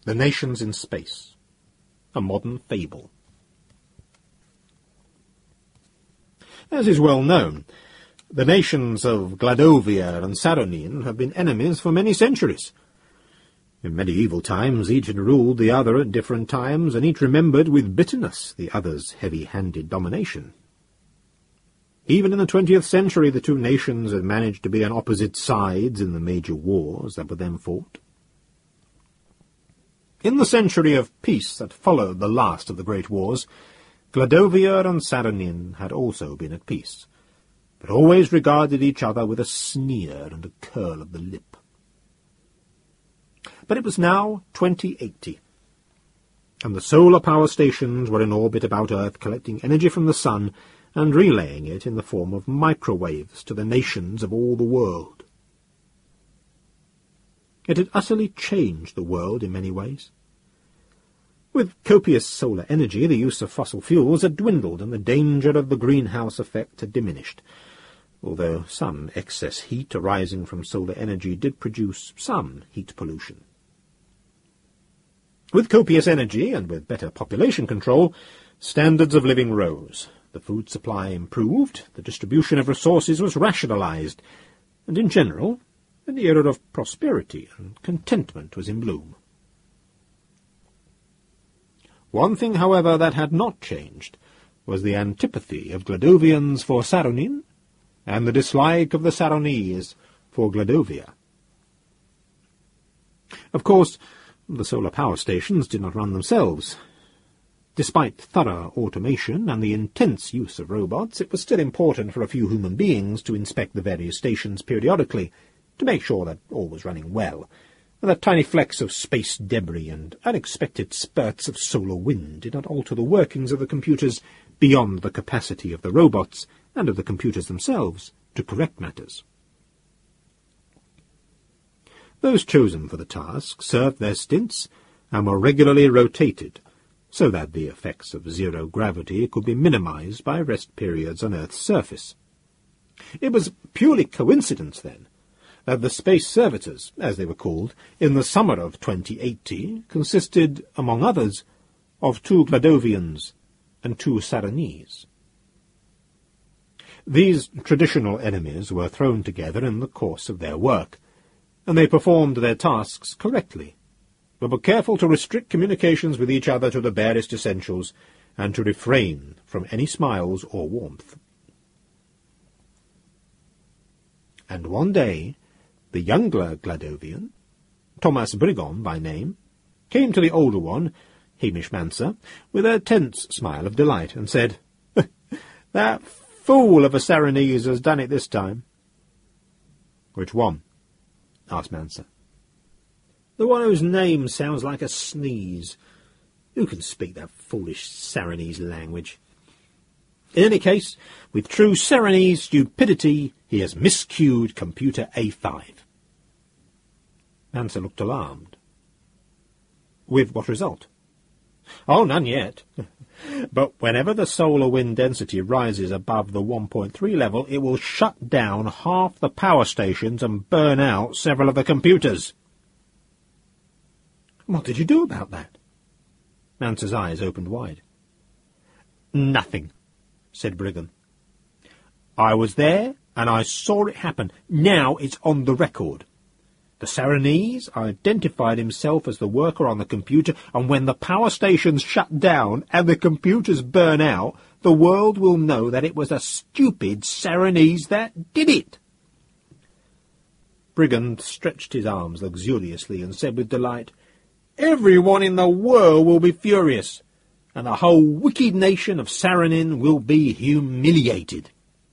The Nations in Space, a modern fable. As is well known, the nations of Gladovia and Saronine have been enemies for many centuries. In medieval times each had ruled the other at different times, and each remembered with bitterness the other's heavy-handed domination. Even in the 20th century the two nations had managed to be on opposite sides in the major wars that were then fought. In the century of peace that followed the last of the great wars, Gladovia and Saronine had also been at peace, but always regarded each other with a sneer and a curl of the lip. But it was now 2080, and the solar power stations were in orbit about Earth, collecting energy from the sun and relaying it in the form of microwaves to the nations of all the world. It had utterly changed the world in many ways. With copious solar energy, the use of fossil fuels had dwindled, and the danger of the greenhouse effect had diminished, although some excess heat arising from solar energy did produce some heat pollution. With copious energy, and with better population control, standards of living rose, the food supply improved, the distribution of resources was rationalized, and in general, an era of prosperity and contentment was in bloom. One thing, however, that had not changed was the antipathy of Gladovians for Saronine, and the dislike of the Saronese for Gladovia. Of course, the solar power stations did not run themselves. Despite thorough automation and the intense use of robots, it was still important for a few human beings to inspect the various stations periodically, to make sure that all was running well, and that tiny flecks of space debris and unexpected spurts of solar wind did not alter the workings of the computers beyond the capacity of the robots and of the computers themselves to correct matters. Those chosen for the task served their stints and were regularly rotated, so that the effects of zero gravity could be minimized by rest periods on Earth's surface. It was purely coincidence, then, that the space servitors, as they were called, in the summer of 2080 consisted, among others, of 2 Gladovians and 2 Saronese. These traditional enemies were thrown together in the course of their work, and they performed their tasks correctly, but were careful to restrict communications with each other to the barest essentials, and to refrain from any smiles or warmth. And one day, the younger Gladovian, Thomas Brigon by name, came to the older one, Hamish Manser, with a tense smile of delight, and said, "That fool of a Saronese has done it this time." "Which one?" asked Manser. "The one whose name sounds like a sneeze. Who can speak that foolish Saronese language? In any case, with true Saronese stupidity, he has miscued computer A5. Manser looked alarmed. "With what result?" "Oh, none yet. But whenever the solar wind density rises above the 1.3 level, it will shut down half the power stations and burn out several of the computers." "What did you do about that?" Manser's eyes opened wide. "Nothing," said Brigham. "I was there, and I saw it happen. Now it's on the record. The Saronese identified himself as the worker on the computer, and when the power stations shut down and the computers burn out, the world will know that it was a stupid Saronese that did it." Brigham stretched his arms luxuriously and said with delight, "Everyone in the world will be furious, and the whole wicked nation of Saronine will be humiliated."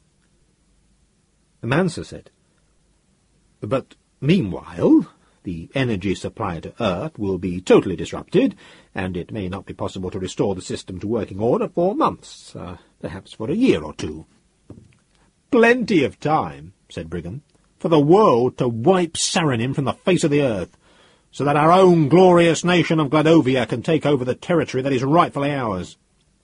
Manser said, "But meanwhile, the energy supply to Earth will be totally disrupted, and it may not be possible to restore the system to working order for months, perhaps for a year or two." "Plenty of time," said Brigham, "for the world to wipe Saronine from the face of the earth, so that our own glorious nation of Gladovia can take over the territory that is rightfully ours."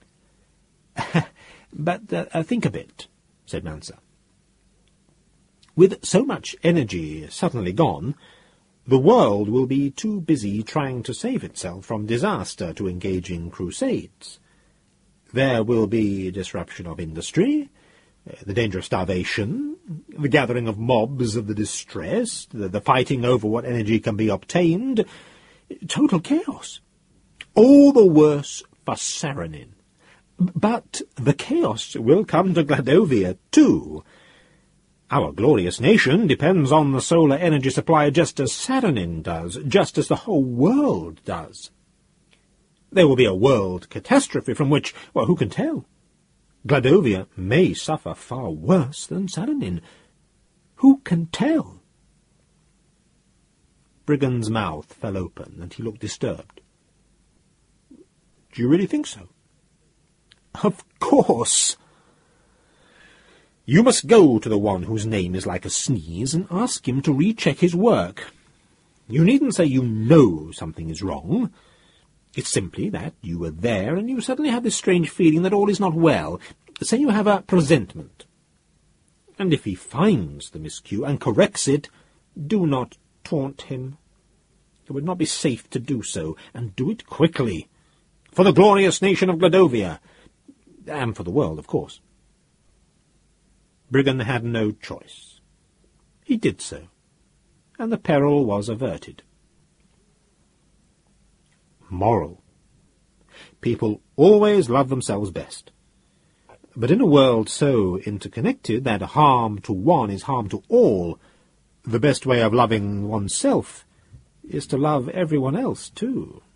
"But think a bit," said Manser. "With so much energy suddenly gone, The world will be too busy trying to save itself from disaster to engage in crusades. There will be disruption of industry, the danger of starvation, the gathering of mobs of the distressed, the fighting over what energy can be obtained. Total chaos. All the worse for Saarinen. But the chaos will come to Gladovia, too. Our glorious nation depends on the solar energy supply just as Saarinen does, just as the whole world does. There will be a world catastrophe from which, well, who can tell? Gladovia may suffer far worse than Saarinen. Who can tell? Brigand's mouth fell open, and he looked disturbed. Do you really think so? Of course. You must go to the one whose name is like a sneeze and ask him to recheck his work. You needn't say you know something is wrong. It's simply that you were there and you suddenly have this strange feeling that all is not well. Say you have a presentiment. And if he finds the miscue and corrects it, do not taunt him. It would not be safe to do so, and do it quickly. For the glorious nation of Gladovia, and for the world, of course. Brigand had no choice. He did so, and the peril was averted. Moral. People always love themselves best. But in a world so interconnected that harm to one is harm to all, the best way of loving oneself is to love everyone else too.